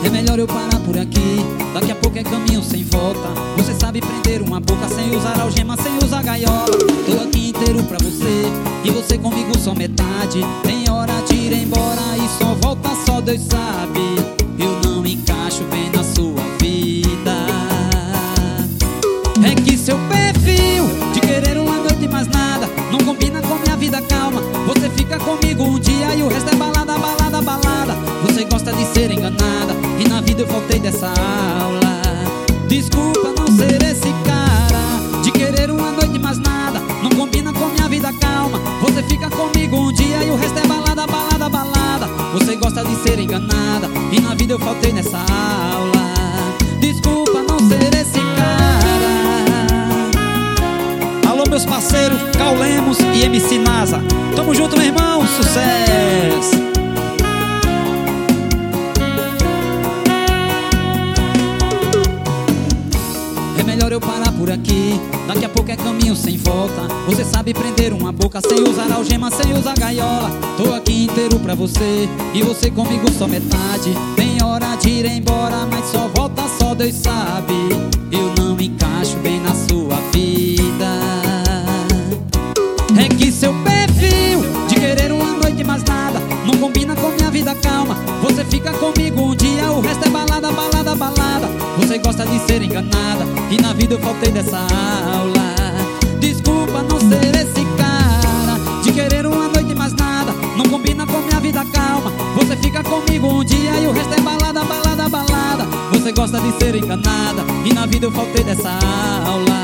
É melhor eu parar por aqui, daqui a pouco é caminho sem volta. Você sabe prender uma boca sem usar algema, sem usar gaiola. Tô aqui inteiro pra você, e você comigo só metade. Tem hora de ir embora e só volta, só Deus sabe. Eu não encaixo bem na sua vida. É que seu perfil de querer uma noite e mais nada não combina com minha vida calma. Você fica comigo um dia e o resto é balada, balada, balada. Você gosta de ser enganada e na vida eu faltei dessa aula. Desculpa não ser esse cara de querer uma noite e mais nada não combina com minha vida calma. Você fica comigo um dia e o resto é balada, balada, balada. Você gosta de ser enganada e na vida eu faltei nessa aula. Desculpa não ser esse cara. Alô meus parceiros Cal Lemos e MC Nasa, tamo junto meu irmão, sucesso! É melhor eu parar por aqui, daqui a pouco é caminho sem volta. Você sabe prender uma boca sem usar algema, sem usar gaiola. Tô aqui inteiro pra você, e você comigo só metade. Tem hora de ir embora, mas só volta, só Deus sabe. Eu não encaixo bem na sua vida. É que seu perfil de querer uma noite e mais nada não combina com minha vida calma. Você fica comigo um dia, o resto é balada, balada, balada. Você gosta de ser enganada e na vida eu faltei dessa aula. Desculpa não ser esse cara de querer uma noite e mais nada não combina com minha vida calma. Você fica comigo um dia e o resto é balada, balada, balada. Você gosta de ser enganada e na vida eu faltei dessa aula.